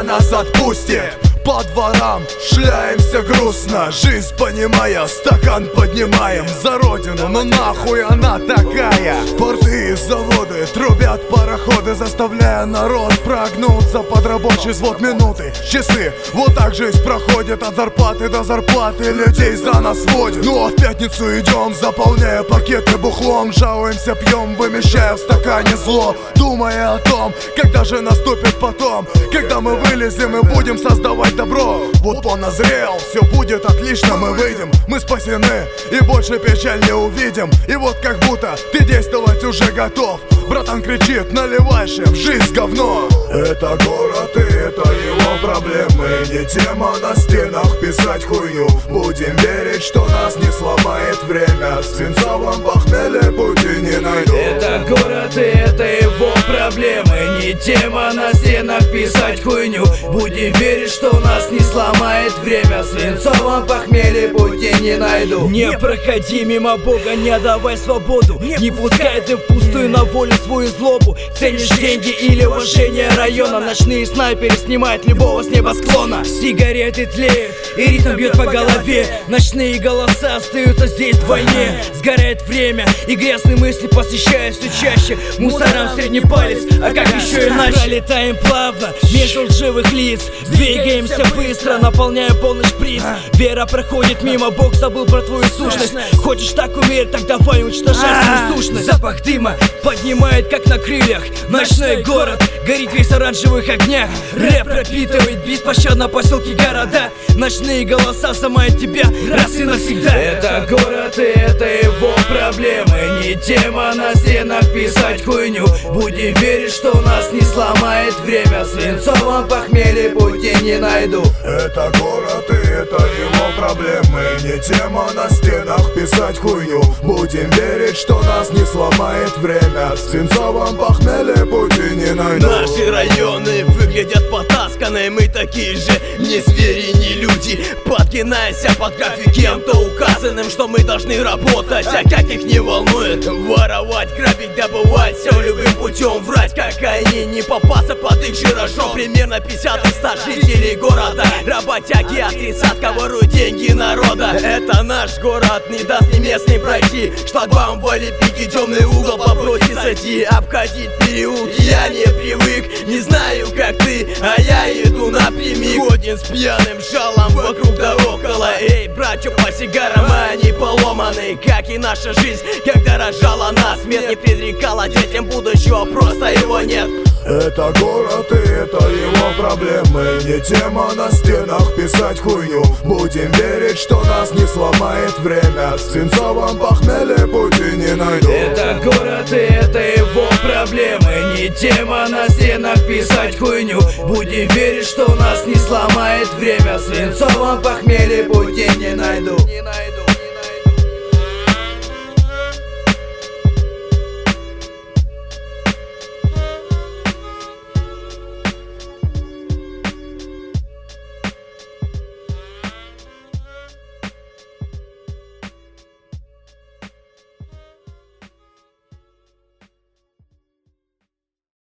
нас отпустит. По дворам шляемся грустно, жизнь понимая, стакан поднимаем за родину, но нахуй она такая. Порты и заводы трубят пароходы, заставляя народ прогнуться под рабочий взвод. Минуты, часы, вот так жизнь проходит от зарплаты до зарплаты, людей за нас водит. Ну а в пятницу идем, заполняя пакеты бухлом, жалуемся, пьем, вымещая в стакане зло, думая о том, когда же наступит потом, когда мы вылезем и будем создавать добро. Вот он назрел, все будет отлично, мы выйдем, мы спасены и больше печаль не увидим. И вот как будто ты действовать уже готов. Братан кричит, наливайся в жизнь говно. Это город и это его проблемы, не тема на стенах писать хуйню. Будем верить, что нас не сломает время, в свинцовом похмелье пути не найду. Это город и это его проблемы, не тема на стенах писать хуйню. Будем верить, что нас не сломает время, в свинцовом похмелье пути не найду. Не проходи мимо Бога, не давай свободу, не пускай ты впустую на волю свою злобу. Ценишь деньги или уважение района, ночные снайперы снимают любого с небосклона. Сигареты тлеют и ритм бьет по голове, ночные голоса остаются здесь вдвойне. Сгорает время и грязные мысли посещают все чаще. Мусорам средний палец, а как еще иначе? Пролетаем плавно между лживых лиц, двигаемся быстро, наполняя полный шприц. Вера проходит мимо, Бог забыл про твою сущность. Хочешь так умереть, так давай уничтожай свою сущность. Запах дыма поднимает как на крыльях, ночной город горит весь в оранжевых огнях. Рэп пропитывает беспощадно поселки, города, ночные голоса сломают тебя раз и навсегда. Это город и это его проблемы, не тема на стенах писать хуйню. Будем верить, что нас не сломает время, в свинцовом похмелье пути не найду. Это город и это его проблемы, не тема на стенах писать хуйню. Будем верить, что нас не сломает время, в свинцовом похмелье пути не найду. Наши районы выглядят потасканные, мы такие же не звери, не люди, подкинайся под график кем-то указанным, что мы должны работать, а как их не волнует воровать, грабить, добывать, все любым путем врать, как они, не попасться под их же рожон. Примерно 50 из 100 жителей города, работяги от 30 воруют деньги народа. Это наш город, не даст ни местным пройти, шлагбаум валит пики, темный угол попросит сойти, обходить переулки я не привык, не знаю как ты, а я иду напрямик. Ходим с пьяным жалом вокруг да около, эй, братья, по сигарам, они поломаны, как и наша жизнь, когда рожала нас. Смерть не предрекала детям будущего, просто его нет. Это город и это его проблемы, не тема на стенах писать хуйню. Будем верить, что нас не сломает время, в свинцовом похмелье пути не найду. Это город и это его проблемы, не тема на стенах писать хуйню. Будем верить, что нас не сломает время, в свинцовом похмелье пути не найду.